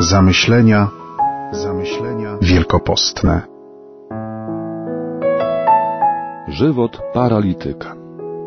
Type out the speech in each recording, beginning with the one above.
Zamyślenia wielkopostne. Żywot paralityka.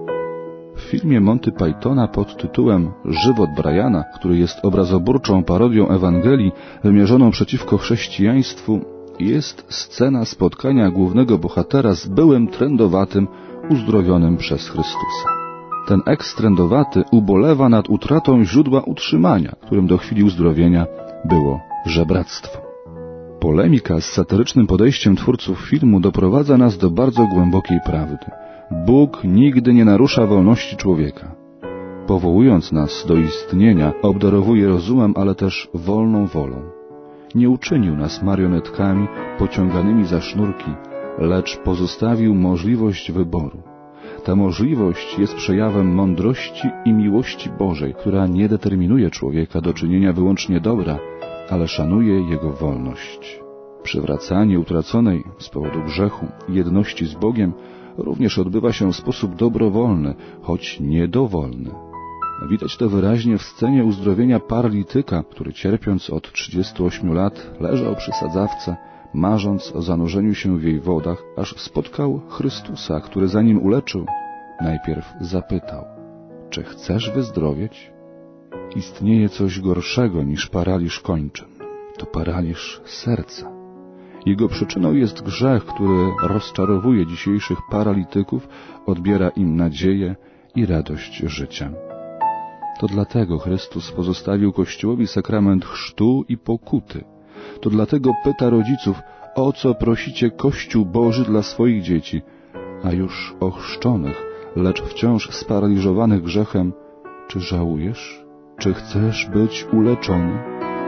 W filmie Monty Pythona pod tytułem Żywot Briana, który jest obrazoburczą parodią Ewangelii wymierzoną przeciwko chrześcijaństwu, jest scena spotkania głównego bohatera z byłym trędowatym, uzdrowionym przez Chrystusa. Ten eks-trędowaty ubolewa nad utratą źródła utrzymania, którym do chwili uzdrowienia było żebractwo. Polemika z satyrycznym podejściem twórców filmu doprowadza nas do bardzo głębokiej prawdy. Bóg nigdy nie narusza wolności człowieka. Powołując nas do istnienia, obdarowuje rozumem, ale też wolną wolą. Nie uczynił nas marionetkami pociąganymi za sznurki, lecz pozostawił możliwość wyboru. Ta możliwość jest przejawem mądrości i miłości Bożej, która nie determinuje człowieka do czynienia wyłącznie dobra, ale szanuje jego wolność. Przywracanie utraconej z powodu grzechu jedności z Bogiem również odbywa się w sposób dobrowolny, choć niedowolny. Widać to wyraźnie w scenie uzdrowienia paralityka, który cierpiąc od 38 lat leżał przy sadzawce, marząc o zanurzeniu się w jej wodach, aż spotkał Chrystusa, który zanim uleczył, najpierw zapytał: czy chcesz wyzdrowieć? Istnieje coś gorszego niż paraliż kończyn. To paraliż serca. Jego przyczyną jest grzech, który rozczarowuje dzisiejszych paralityków, odbiera im nadzieję i radość życia. To dlatego Chrystus pozostawił Kościołowi sakrament chrztu i pokuty. To dlatego pyta rodziców, o co prosicie Kościół Boży dla swoich dzieci, a już ochrzczonych, lecz wciąż sparaliżowanych grzechem, czy żałujesz? Czy chcesz być uleczony?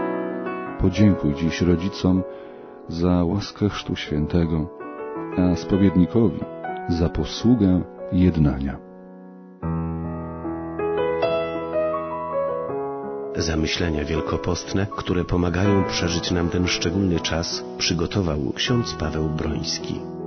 Podziękuj dziś rodzicom za łaskę Chrztu Świętego, a spowiednikowi za posługę jednania. Zamyślenia wielkopostne, które pomagają przeżyć nam ten szczególny czas, przygotował ksiądz Paweł Broński.